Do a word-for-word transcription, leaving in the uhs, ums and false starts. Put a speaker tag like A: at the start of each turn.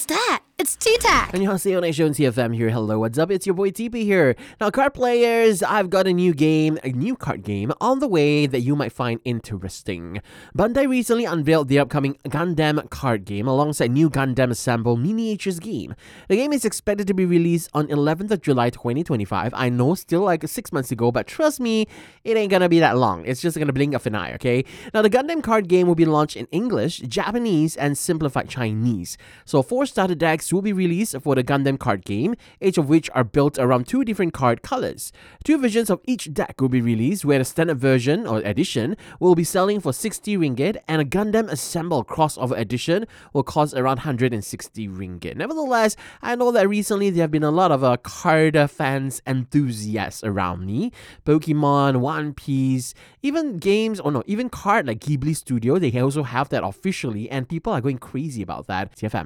A: that? It's T-Tac.
B: 안녕하세요, Nation T F M here. Hello, what's up? It's your boy T P here. Now, card players, I've got a new game, a new card game on the way that you might find interesting. Bandai recently unveiled the upcoming Gundam card game alongside new Gundam Assemble miniatures game. The game is expected to be released on eleventh of July twenty twenty-five. I know, still like six months ago, but trust me, it ain't gonna be that long. It's just gonna blink of an eye, okay? Now, the Gundam card game will be launched in English, Japanese, and simplified Chinese. So, four starter decks will be released for the Gundam card game, each of which are built around two different card colors. Two versions of each deck will be released, where the standard version or edition will be selling for sixty ringgit, and a Gundam Assemble crossover edition will cost around one hundred sixty ringgit. Nevertheless, I know that recently there have been a lot of uh, card fans enthusiasts around me. Pokemon, One Piece, even games, or no, even card like Ghibli Studio, they also have that officially, and people are going crazy about that. T F M.